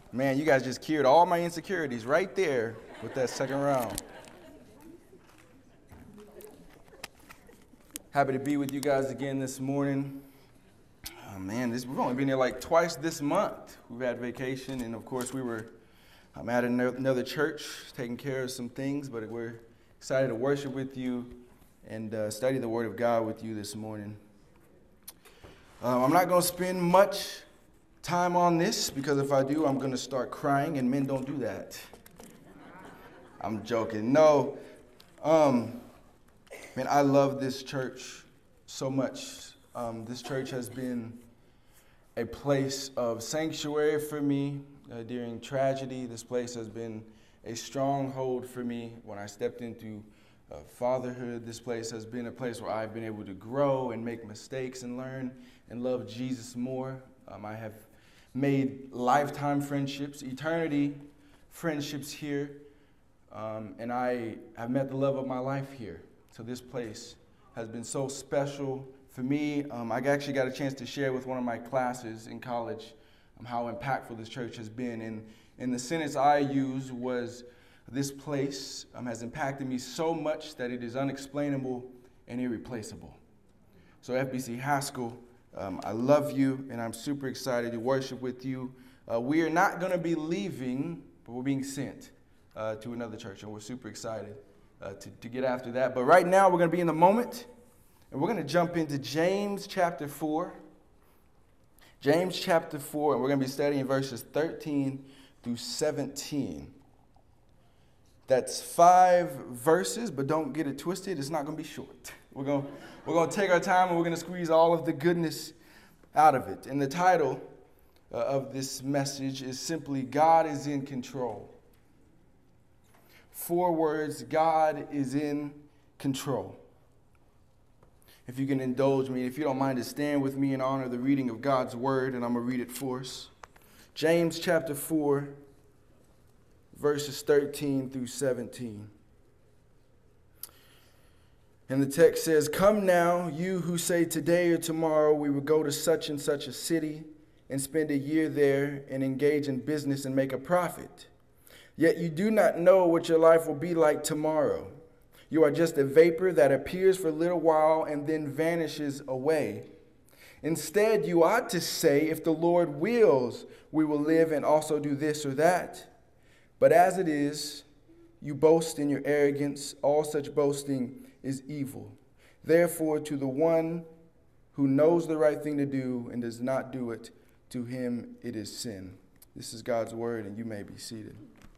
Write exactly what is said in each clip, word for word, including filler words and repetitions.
Man, you guys just cured all my insecurities right there with that second round. Happy to be with you guys again this morning. Oh, man, this, we've only been here like twice this month. We've had vacation, and of course we were I'm at another church taking care of some things, but we're excited to worship with you and uh, study the Word of God with you this morning. Um, I'm not going to spend much time on this, because if I do, I'm going to start crying, and men don't do that. I'm joking. No, um, man, I love this church so much. Um, this church has been a place of sanctuary for me uh, during tragedy. This place has been a stronghold for me when I stepped into uh, fatherhood. This place has been a place where I've been able to grow and make mistakes and learn and love Jesus more. Um, I have made lifetime friendships, eternity friendships here, um, and I have met the love of my life here. So this place has been so special for me. Um, I actually got a chance to share with one of my classes in college um, how impactful this church has been. And, and the sentence I used was, this place um, has impacted me so much that it is unexplainable and irreplaceable. So F B C Haskell, Um, I love you, and I'm super excited to worship with you. Uh, we are not going to be leaving, but we're being sent uh, to another church, and we're super excited uh, to, to get after that. But right now, we're going to be in the moment, and we're going to jump into James chapter four. James chapter four, and we're going to be studying verses thirteen through seventeen. That's five verses, but don't get it twisted. It's not going to be short. We're going, we're going to take our time, and we're going to squeeze all of the goodness out of it. And the title uh, of this message is simply, God is in control. Four words, God is in control. If you can indulge me, if you don't mind to stand with me in honor of the reading of God's word, and I'm going to read it for us. James chapter four, verses thirteen through seventeen. And the text says, "Come now, you who say today or tomorrow we will go to such and such a city and spend a year there and engage in business and make a profit. Yet you do not know what your life will be like tomorrow. You are just a vapor that appears for a little while and then vanishes away. Instead, you ought to say, if the Lord wills, we will live and also do this or that. But as it is, you boast in your arrogance. All such boasting is evil. Therefore, to the one who knows the right thing to do and does not do it, to him it is sin." This is God's word, and you may be seated.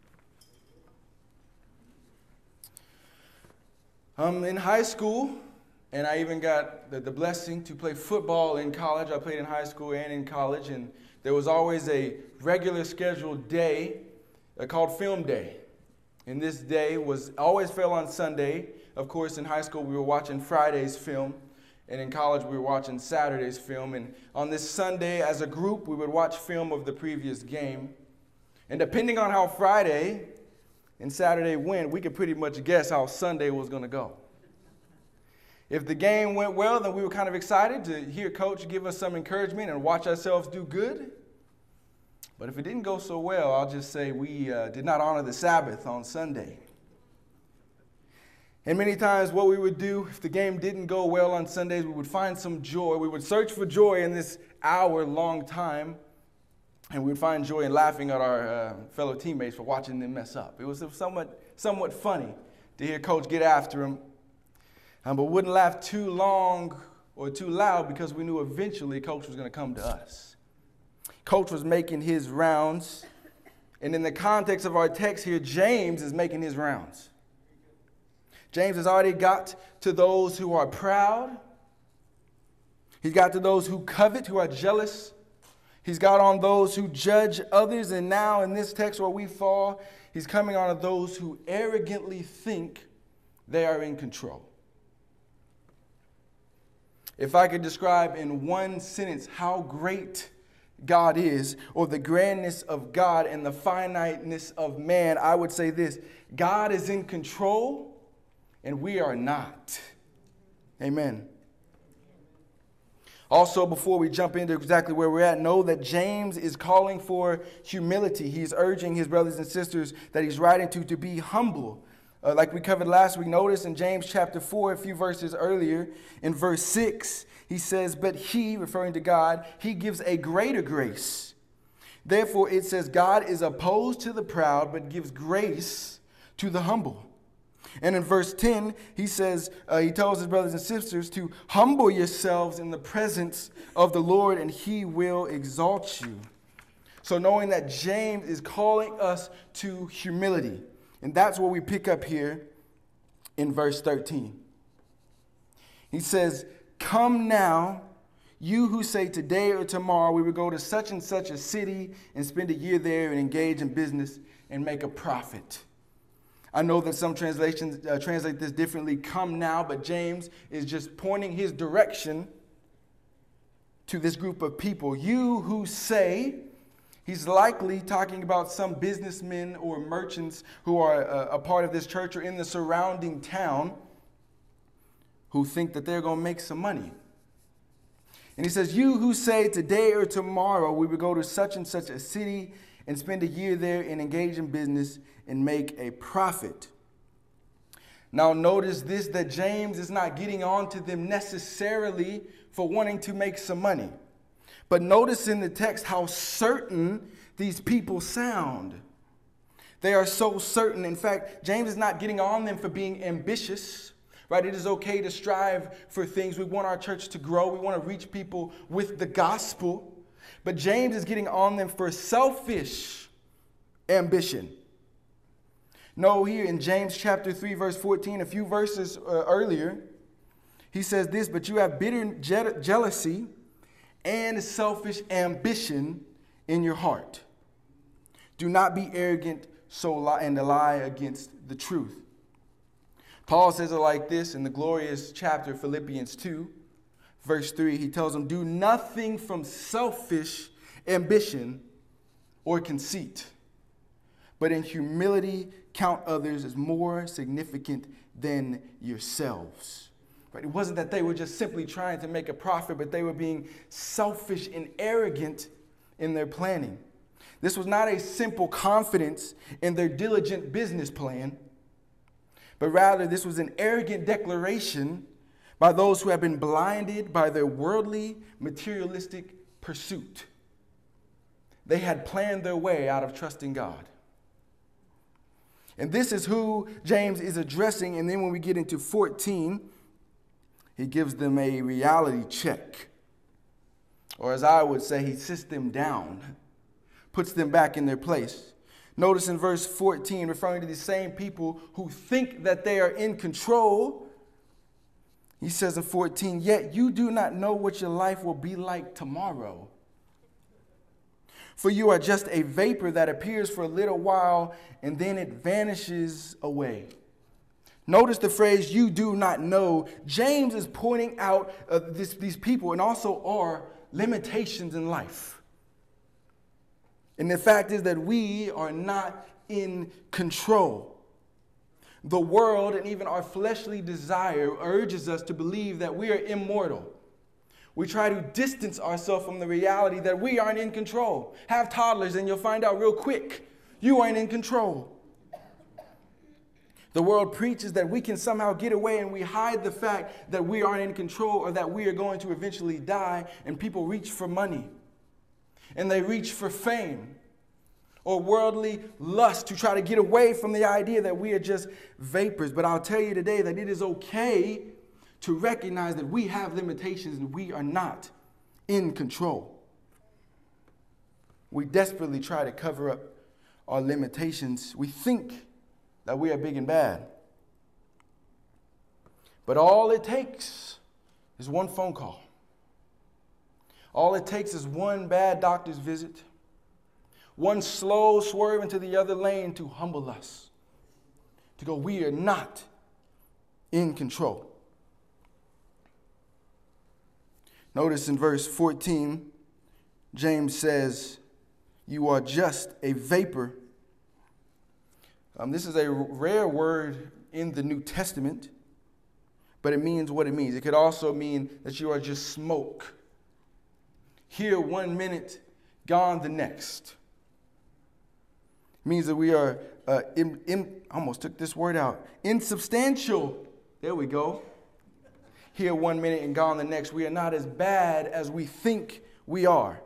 I'm in high school, and I even got the, the blessing to play football in college. I played in high school and in college, and there was always a regular scheduled day uh, called film day. And this day was always fell on Sunday. Of course, in high school, we were watching Friday's film, and in college, we were watching Saturday's film. And on this Sunday, as a group, we would watch film of the previous game. And depending on how Friday and Saturday went, we could pretty much guess how Sunday was going to go. If the game went well, then we were kind of excited to hear Coach give us some encouragement and watch ourselves do good. But if it didn't go so well, I'll just say we uh, did not honor the Sabbath on Sunday. And many times what we would do, if the game didn't go well on Sundays, we would find some joy. We would search for joy in this hour-long time, and we would find joy in laughing at our uh, fellow teammates for watching them mess up. It was somewhat, somewhat funny to hear Coach get after him, um, but wouldn't laugh too long or too loud, because we knew eventually Coach was going to come to us. Coach was making his rounds, and in the context of our text here, James is making his rounds. James has already got to those who are proud. He's got to those who covet, who are jealous. He's got on those who judge others, and now in this text where we fall, he's coming on to those who arrogantly think they are in control. If I could describe in one sentence how great God is, or the grandness of God and the finiteness of man, I would say this: God is in control, and we are not. Amen. Also, before we jump into exactly where we're at, know that James is calling for humility. He's urging his brothers and sisters that he's writing to to be humble. Uh, like we covered last week, notice in James chapter four, a few verses earlier, in verse six, he says, but he, referring to God, he gives a greater grace. Therefore, it says, God is opposed to the proud, but gives grace to the humble. And in verse ten, he says, uh, he tells his brothers and sisters to humble yourselves in the presence of the Lord, and he will exalt you. So knowing that James is calling us to humility, and that's what we pick up here in verse thirteen. He says, come now, you who say today or tomorrow we will go to such and such a city and spend a year there and engage in business and make a profit. I know that some translations uh, translate this differently, come now, but James is just pointing his direction to this group of people. You who say, he's likely talking about some businessmen or merchants who are a, a part of this church or in the surrounding town who think that they're going to make some money. And he says, you who say today or tomorrow we will go to such and such a city and spend a year there and engage in business and make a profit. Now notice this, that James is not getting on to them necessarily for wanting to make some money. But notice in the text how certain these people sound. They are so certain. In fact, James is not getting on them for being ambitious. Right? It is okay to strive for things. We want our church to grow. We want to reach people with the gospel. But James is getting on them for selfish ambition. No, here in James chapter three, verse fourteen, a few verses uh, earlier, he says this, but you have bitter je- jealousy and selfish ambition in your heart. Do not be arrogant so lie, and lie against the truth. Paul says it like this in the glorious chapter, Philippians two, verse three. He tells them, do nothing from selfish ambition or conceit, but in humility count others as more significant than yourselves. Right? It wasn't that they were just simply trying to make a profit, but they were being selfish and arrogant in their planning. This was not a simple confidence in their diligent business plan, but rather this was an arrogant declaration by those who have been blinded by their worldly, materialistic pursuit. They had planned their way out of trusting God. And this is who James is addressing. And then when we get into fourteen, he gives them a reality check. Or as I would say, he sits them down, puts them back in their place. Notice in verse fourteen, referring to these same people who think that they are in control, he says in fourteen, yet you do not know what your life will be like tomorrow. For you are just a vapor that appears for a little while and then it vanishes away. Notice the phrase, you do not know. James is pointing out uh, this, these people and also our limitations in life. And the fact is that we are not in control. The world and even our fleshly desire urges us to believe that we are immortal. We try to distance ourselves from the reality that we aren't in control. Have toddlers and you'll find out real quick, you aren't in control. The world preaches that we can somehow get away, and we hide the fact that we aren't in control or that we are going to eventually die, and people reach for money. And they reach for fame or worldly lust to try to get away from the idea that we are just vapors. But I'll tell you today that it is okay to recognize that we have limitations and we are not in control. We desperately try to cover up our limitations. We think that we are big and bad. But all it takes is one phone call. All it takes is one bad doctor's visit, one slow swerve into the other lane to humble us, to go, we are not in control. Notice in verse fourteen, James says, you are just a vapor. Um, this is a rare word in the New Testament, but it means what it means. It could also mean that you are just smoke here one minute, gone the next. Means that we are, uh, in, in, I almost took this word out, insubstantial. There we go. Here one minute and gone the next. We are not as bad as we think we are.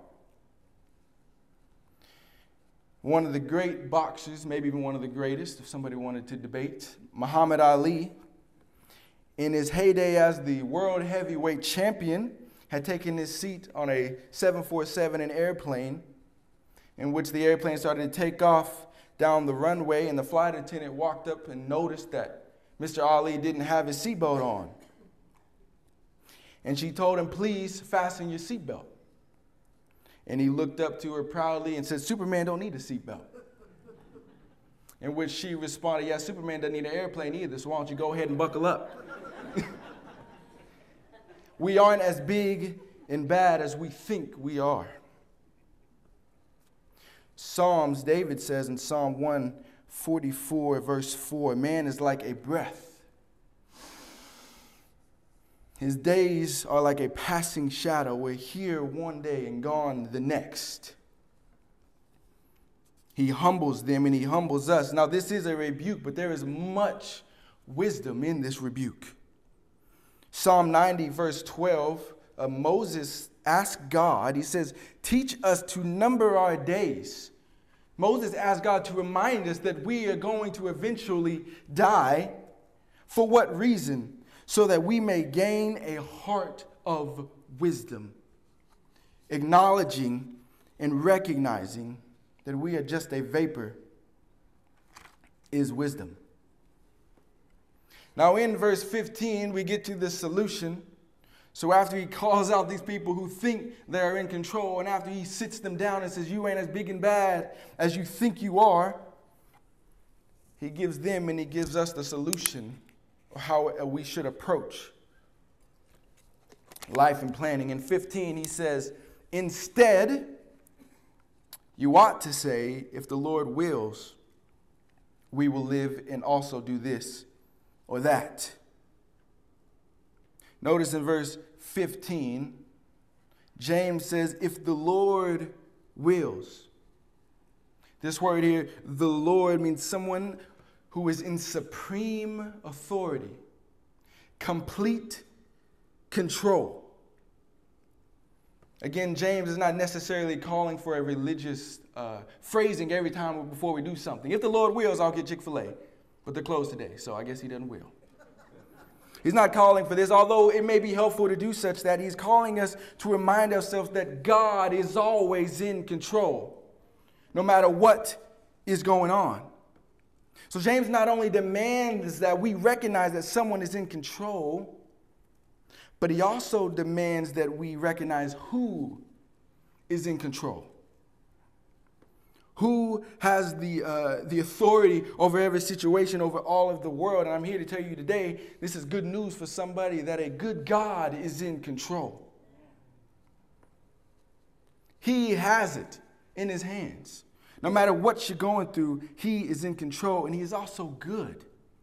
One of the great boxers, maybe even one of the greatest, if somebody wanted to debate, Muhammad Ali, in his heyday as the world heavyweight champion, had taken his seat on a seven forty-seven, an airplane, in which the airplane started to take off down the runway, and the flight attendant walked up and noticed that Mister Ali didn't have his seatbelt on. And she told him, please fasten your seatbelt. And he looked up to her proudly and said, Superman don't need a seatbelt. In which she responded, yeah, Superman doesn't need an airplane either, so why don't you go ahead and buckle up? We aren't as big and bad as we think we are. Psalms, David says in Psalm one forty-four, verse four, man is like a breath. His days are like a passing shadow. We're here one day and gone the next. He humbles them and he humbles us. Now, this is a rebuke, but there is much wisdom in this rebuke. Psalm ninety, verse twelve, uh, Moses asked God, he says, teach us to number our days. Moses asked God to remind us that we are going to eventually die. For what reason? So that we may gain a heart of wisdom, acknowledging and recognizing that we are just a vapor is wisdom. Now in verse fifteen, we get to the solution. So after he calls out these people who think they are in control, and after he sits them down and says, you ain't as big and bad as you think you are, he gives them and he gives us the solution of how we should approach life and planning. In fifteen, he says, instead, you ought to say, if the Lord wills, we will live and also do this or that. Notice in verse fifteen, James says, if the Lord wills. This word here, the Lord, means someone who is in supreme authority, complete control. Again, James is not necessarily calling for a religious uh, phrasing every time before we do something. If the Lord wills, I'll get Chick-fil-A, but they're closed today, so I guess he doesn't will. He's not calling for this, although it may be helpful to do such that he's calling us to remind ourselves that God is always in control, no matter what is going on. So James not only demands that we recognize that someone is in control, but he also demands that we recognize who is in control. Who has the, uh, the authority over every situation, over all of the world. And I'm here to tell you today, this is good news for somebody, that a good God is in control. He has it in his hands. No matter what you're going through, he is in control, and he is also good.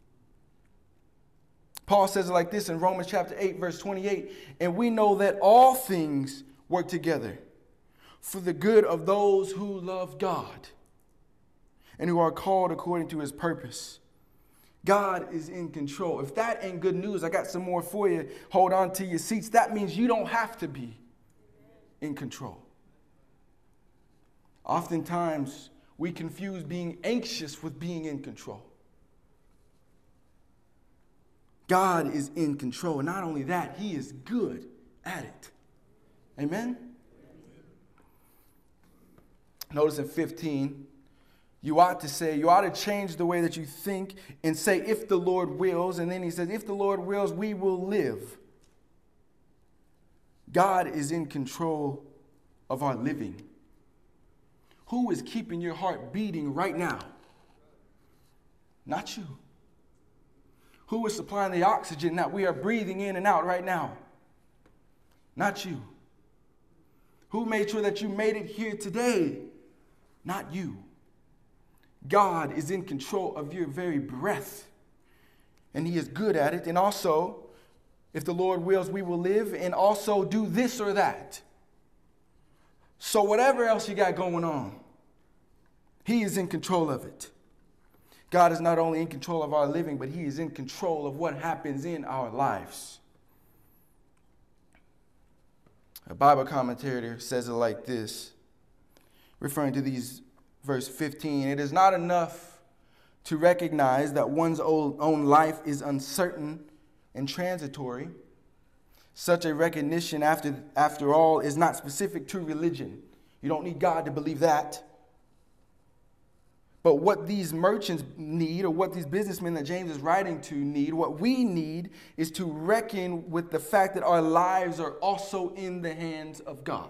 Paul says it like this in Romans chapter eight, verse twenty-eight, and we know that all things work together for the good of those who love God and who are called according to his purpose. God is in control. If that ain't good news, I got some more for you. Hold on to your seats. That means you don't have to be in control. Oftentimes, we confuse being anxious with being in control. God is in control. And not only that, he is good at it. Amen? Notice in fifteen, you ought to say, you ought to change the way that you think and say, if the Lord wills. And then he says, if the Lord wills, we will live. God is in control of our living. Who is keeping your heart beating right now? Not you. Who is supplying the oxygen that we are breathing in and out right now? Not you. Who made sure that you made it here today? Not you. God is in control of your very breath, and he is good at it. And also, if the Lord wills, we will live and also do this or that. So whatever else you got going on, he is in control of it. God is not only in control of our living, but he is in control of what happens in our lives. A Bible commentator says it like this, referring to these verse fifteen. It is not enough to recognize that one's own life is uncertain and transitory. Such a recognition, after, after all, is not specific to religion. You don't need God to believe that. But what these merchants need, or what these businessmen that James is writing to need, what we need is to reckon with the fact that our lives are also in the hands of God.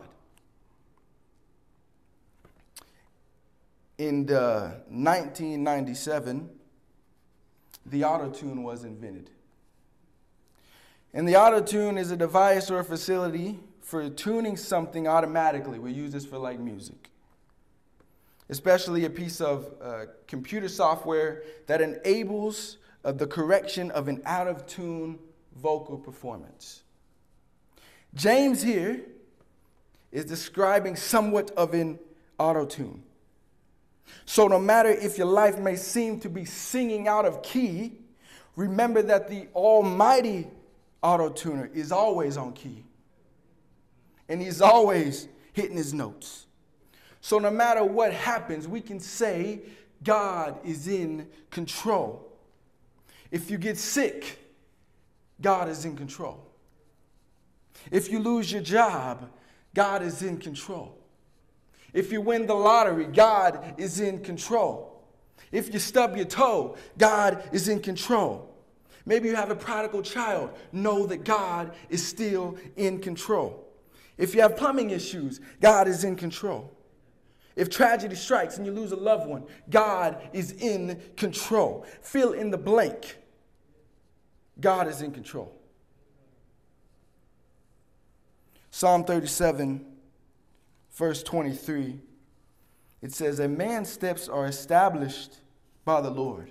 In uh, nineteen ninety-seven, the auto-tune was invented. And the auto-tune is a device or a facility for tuning something automatically. We use this for like music. Especially a piece of uh, computer software that enables uh, the correction of an out-of-tune vocal performance. James here is describing somewhat of an auto-tune. So no matter if your life may seem to be singing out of key, remember that the almighty auto-tuner is always on key. And he's always hitting his notes. So no matter what happens, we can say God is in control. If you get sick, God is in control. If you lose your job, God is in control. If you win the lottery, God is in control. If you stub your toe, God is in control. Maybe you have a prodigal child. Know that God is still in control. If you have plumbing issues, God is in control. If tragedy strikes and you lose a loved one, God is in control. Fill in the blank. God is in control. Psalm thirty-seven, verse twenty-three, it says, "A man's steps are established by the Lord,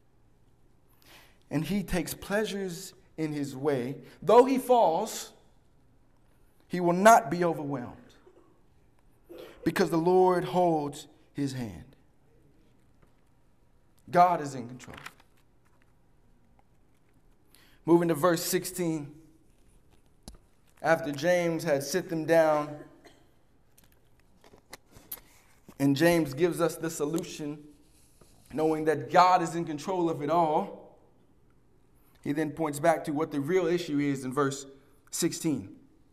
and he takes pleasures in his way. Though he falls, he will not be overwhelmed, because the Lord holds his hand." God is in control. Moving to verse sixteen. After James had sit them down, and James gives us the solution, knowing that God is in control of it all, he then points back to what the real issue is in verse sixteen.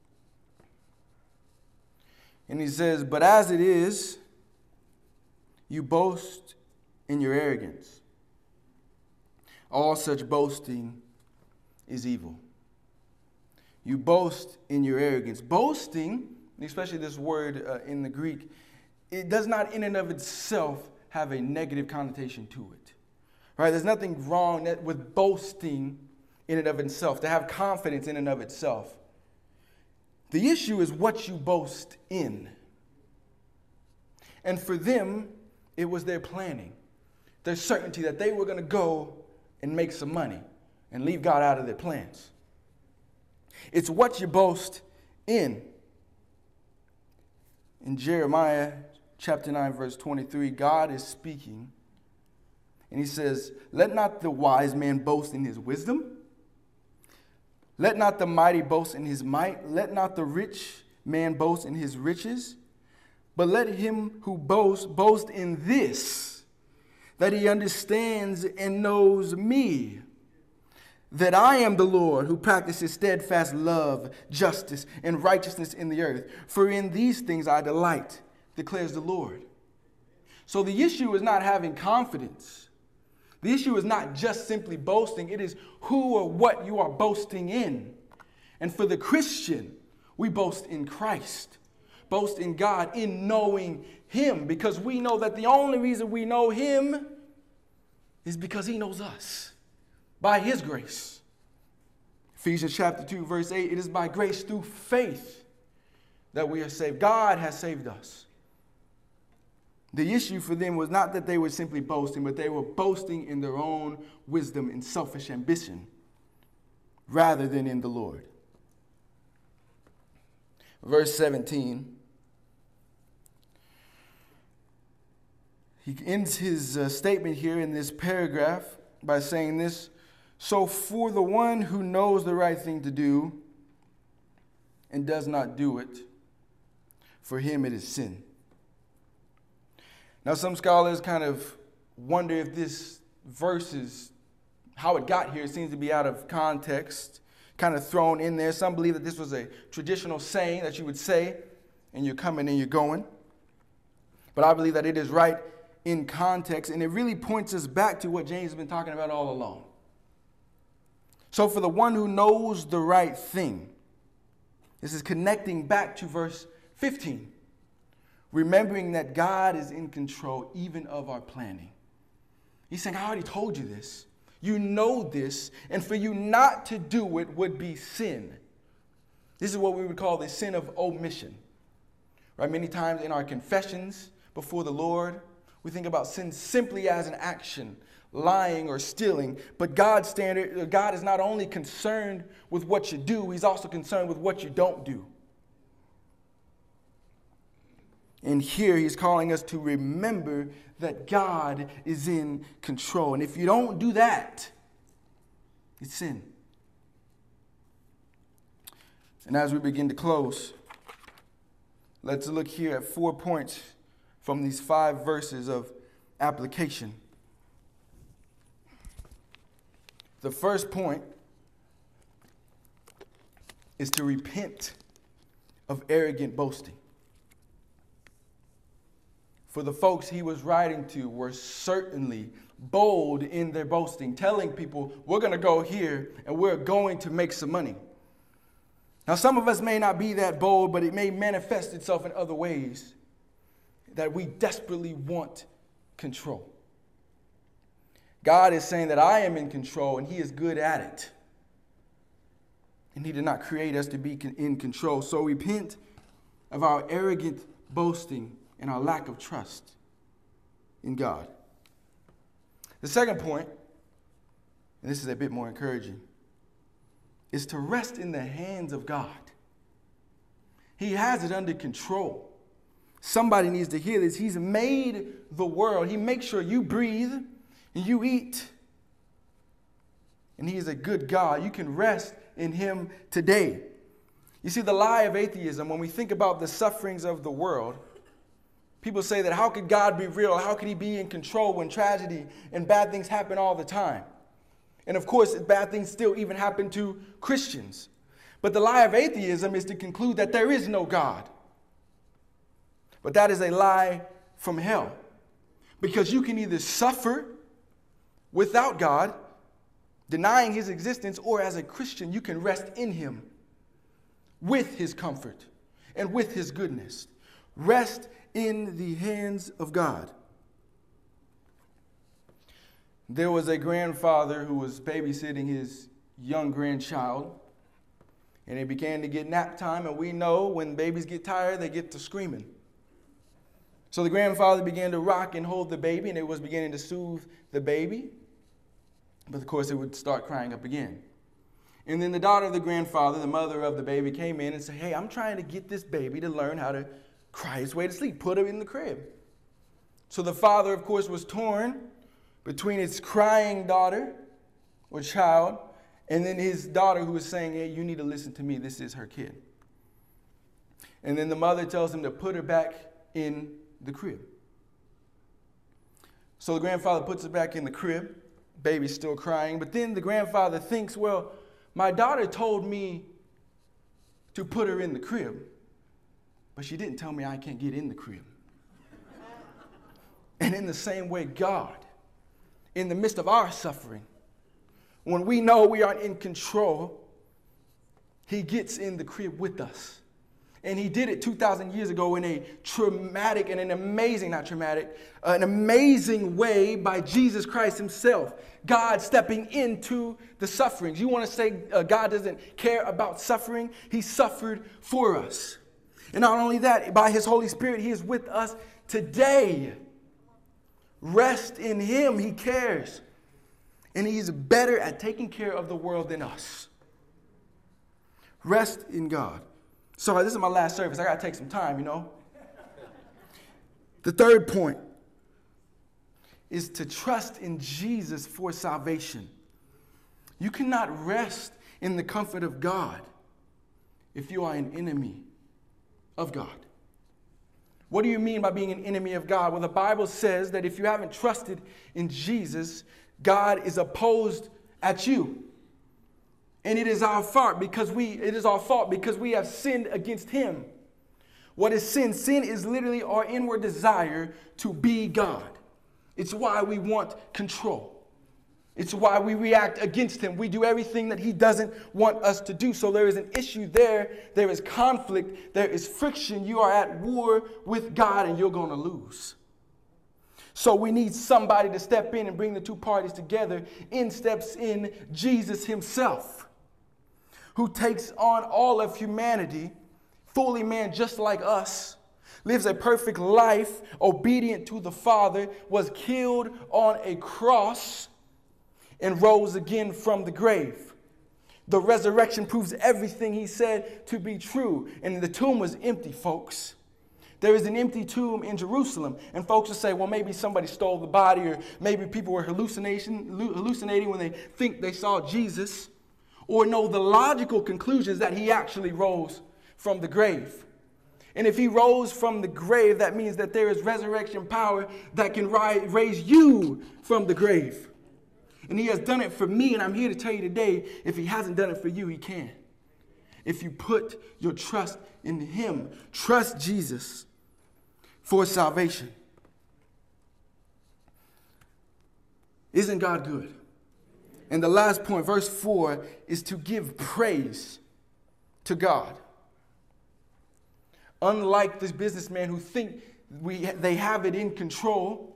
And he says, "But as it is, you boast in your arrogance. All such boasting is evil." You boast in your arrogance. Boasting, especially this word uh, in the Greek, it does not in and of itself have a negative connotation to it. Right? There's nothing wrong with boasting in and of itself, to have confidence in and of itself. The issue is what you boast in. And for them, it was their planning, their certainty that they were going to go and make some money and leave God out of their plans. It's what you boast in. In Jeremiah chapter nine, verse twenty-three, God is speaking, and he says, "Let not the wise man boast in his wisdom. Let not the mighty boast in his might. Let not the rich man boast in his riches. But let him who boasts boast in this, that he understands and knows me, that I am the Lord who practices steadfast love, justice, and righteousness in the earth. For in these things I delight, declares the Lord." So the issue is not having confidence. The issue is not just simply boasting. It is who or what you are boasting in. And for the Christian, we boast in Christ. Boast in God, in knowing him. Because we know that the only reason we know him is because he knows us. By his grace. Ephesians chapter two, verse eight, "It is by grace through faith that we are saved." God has saved us. The issue for them was not that they were simply boasting, but they were boasting in their own wisdom and selfish ambition rather than in the Lord. Verse seventeen, He ends his uh, statement here in this paragraph by saying this: so for the one who knows the right thing to do and does not do it, for him it is sin. Now, some scholars kind of wonder if this verse is, how it got here, it seems to be out of context, kind of thrown in there. Some believe that this was a traditional saying that you would say, and you're coming and you're going. But I believe that it is right in context, and it really points us back to what James has been talking about all along. So for the one who knows the right thing, this is connecting back to verse fifteen. Remembering that God is in control even of our planning. He's saying, I already told you this. You know this, and for you not to do it would be sin. This is what we would call the sin of omission. Right? Many times in our confessions before the Lord, we think about sin simply as an action, lying or stealing. But God's standard, God is not only concerned with what you do, he's also concerned with what you don't do. And here he's calling us to remember that God is in control. And if you don't do that, it's sin. And as we begin to close, let's look here at four points from these five verses of application. The first point is to repent of arrogant boasting. For the folks he was writing to were certainly bold in their boasting, telling people, we're going to go here and we're going to make some money. Now, some of us may not be that bold, but it may manifest itself in other ways that we desperately want control. God is saying that I am in control and he is good at it. And he did not create us to be in control. So repent of our arrogant boasting and our lack of trust in God. The second point, and this is a bit more encouraging, is to rest in the hands of God. He has it under control. Somebody needs to hear this. He's made the world. He makes sure you breathe and you eat. And he is a good God. You can rest in him today. You see, the lie of atheism, when we think about the sufferings of the world, people say that how could God be real? How could he be in control when tragedy and bad things happen all the time? And of course, bad things still even happen to Christians. But the lie of atheism is to conclude that there is no God. But that is a lie from hell. Because you can either suffer without God, denying his existence, or as a Christian, you can rest in him with his comfort and with his goodness. Rest in the hands of God. There was a grandfather who was babysitting his young grandchild, and it began to get nap time, and we know when babies get tired, they get to screaming. So the grandfather began to rock and hold the baby, and it was beginning to soothe the baby, but of course it would start crying up again. And then the daughter of the grandfather, the mother of the baby, came in and said, hey, I'm trying to get this baby to learn how to cry his way to sleep. Put him in the crib. So the father, of course, was torn between his crying daughter or child and then his daughter who was saying, hey, you need to listen to me. This is her kid. And then the mother tells him to put her back in the crib. So the grandfather puts her back in the crib. Baby's still crying. But then the grandfather thinks, well, my daughter told me to put her in the crib, but she didn't tell me I can't get in the crib. And in the same way, God, in the midst of our suffering, when we know we aren't in control, he gets in the crib with us. And he did it two thousand years ago in a traumatic and an amazing, not traumatic, uh, an amazing way by Jesus Christ himself. God stepping into the sufferings. You want to say uh, God doesn't care about suffering? He suffered for us. And not only that, by his Holy Spirit, he is with us today. Rest in him. He cares. And he's better at taking care of the world than us. Rest in God. So this is my last service. I got to take some time, you know. The third point is to trust in Jesus for salvation. You cannot rest in the comfort of God if you are an enemy of God. What do you mean by being an enemy of God? Well, the Bible says that if you haven't trusted in Jesus, God is opposed at you. And it is our fault because we it is our fault because we have sinned against him. What is sin? Sin is literally our inward desire to be God. It's why we want control. It's why we react against him. We do everything that he doesn't want us to do. So there is an issue there. There is conflict. There is friction. You are at war with God and you're going to lose. So we need somebody to step in and bring the two parties together. In steps in Jesus himself, who takes on all of humanity, fully man just like us, lives a perfect life, obedient to the Father, was killed on a cross, and rose again from the grave. The resurrection proves everything he said to be true. And the tomb was empty, folks. There is an empty tomb in Jerusalem. And folks will say, well, maybe somebody stole the body, or maybe people were hallucination, hallucinating when they think they saw Jesus. Or no, the logical conclusion is that he actually rose from the grave. And if he rose from the grave, that means that there is resurrection power that can ri- raise you from the grave. And he has done it for me, and I'm here to tell you today, if he hasn't done it for you, he can. If you put your trust in him, trust Jesus for salvation. Isn't God good? And the last point, verse four, is to give praise to God. Unlike this businessman who think we, they have it in control,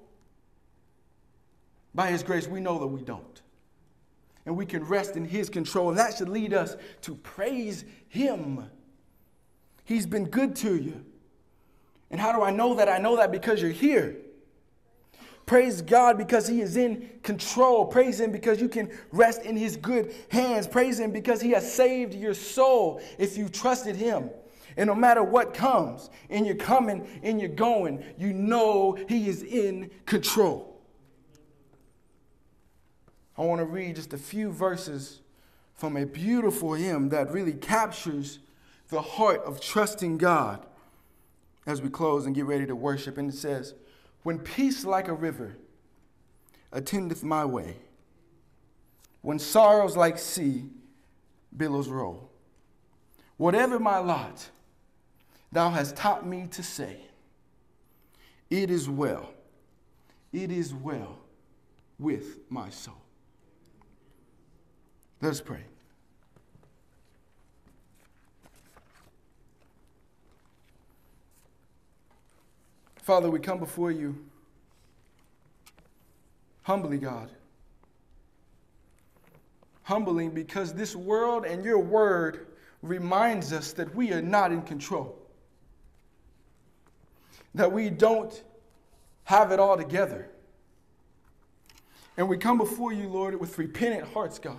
by his grace, we know that we don't. And we can rest in his control. And that should lead us to praise him. He's been good to you. And how do I know that? I know that because you're here. Praise God because he is in control. Praise him because you can rest in his good hands. Praise him because he has saved your soul if you trusted him. And no matter what comes, in your coming, in your going, you know he is in control. I want to read just a few verses from a beautiful hymn that really captures the heart of trusting God as we close and get ready to worship. And it says, when peace like a river attendeth my way, when sorrows like sea billows roll, whatever my lot, thou hast taught me to say, it is well, it is well with my soul. Let us pray. Father, we come before you humbly, God. Humbling because this world and your word reminds us that we are not in control. That we don't have it all together. And we come before you, Lord, with repentant hearts, God.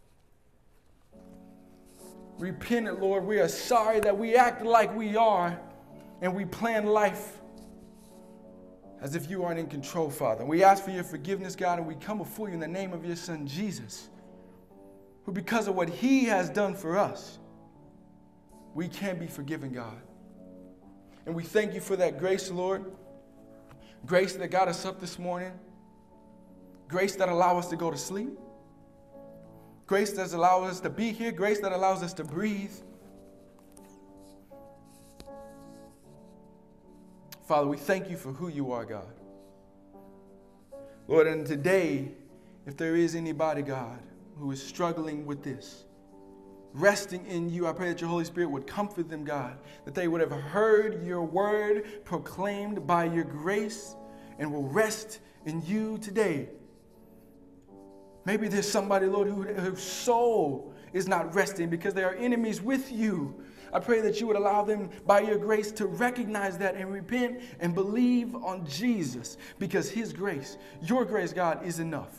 Repentant, Lord, we are sorry that we act like we are and we plan life as if you aren't in control, Father. We ask for your forgiveness, God, and we come before you in the name of your Son, Jesus, who because of what he has done for us, we can be forgiven, God. And we thank you for that grace, Lord. Grace that got us up this morning. Grace that allows us to go to sleep. Grace that allows us to be here. Grace that allows us to breathe. Father, we thank you for who you are, God. Lord, and today, if there is anybody, God, who is struggling with this, resting in you, I pray that your Holy Spirit would comfort them, God, that they would have heard your word proclaimed by your grace and will rest in you today. Maybe there's somebody, Lord, who, whose soul is not resting because they are enemies with you. I pray that you would allow them by your grace to recognize that and repent and believe on Jesus because his grace, your grace, God, is enough.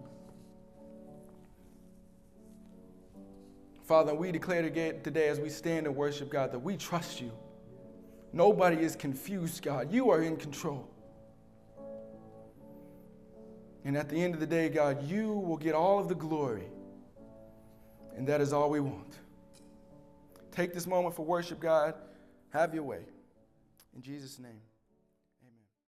Father, we declare today as we stand and worship, God, that we trust you. Nobody is confused, God. You are in control. And at the end of the day, God, you will get all of the glory. And that is all we want. Take this moment for worship, God. Have your way. In Jesus' name.